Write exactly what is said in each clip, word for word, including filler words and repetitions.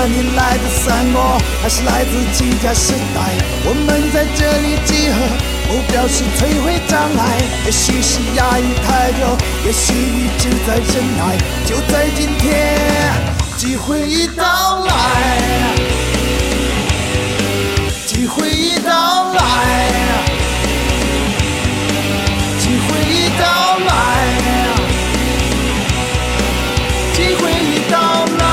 你来自三国，还是来自几家时代？我们在这里集合，目标是摧毁障碍。也许是压抑太久，也许一直在忍耐。就在今天，机会已到来，机会已到来，机会已到来，机会已到来。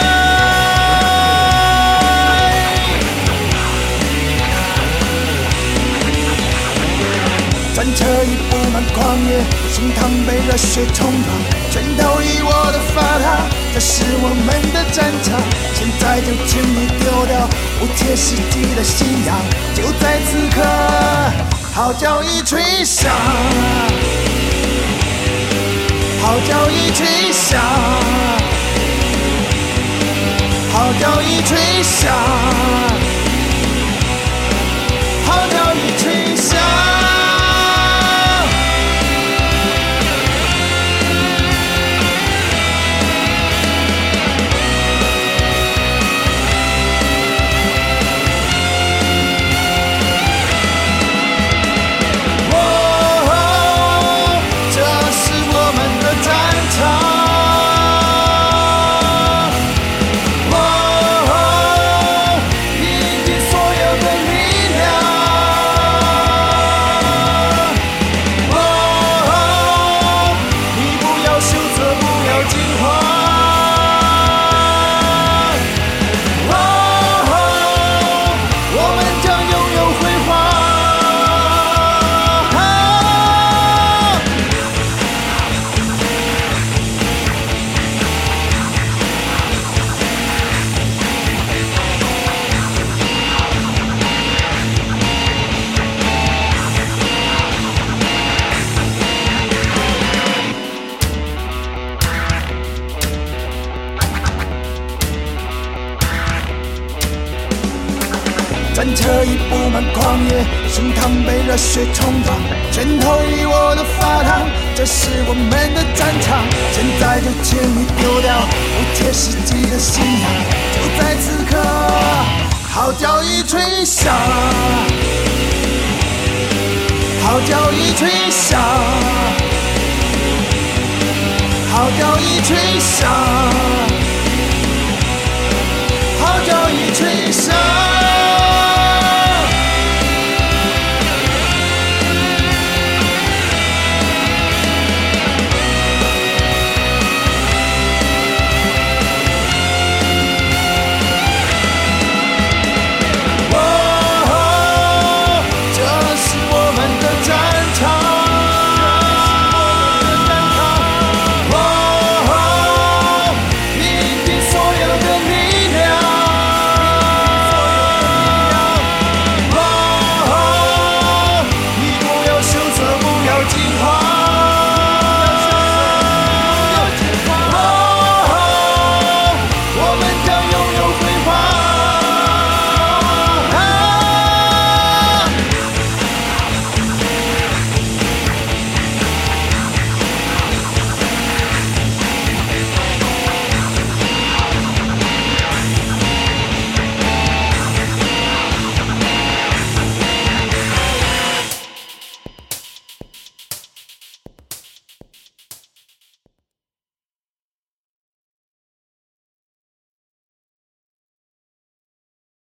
战车已布满旷野，胸膛被热血冲撞，拳头已握得发烫，这是我们的战场。现在就请你丢掉不切实际的信仰，就在此刻，号角已吹响，号角已吹响，号角已吹响，号角已吹响。战车已布满旷野，胸膛被热血冲撞，拳头已握得发烫，这是我们的战场。现在就请你丢掉不切实际的信仰，就在此刻，号角已吹响，号角已吹响，号角已吹响。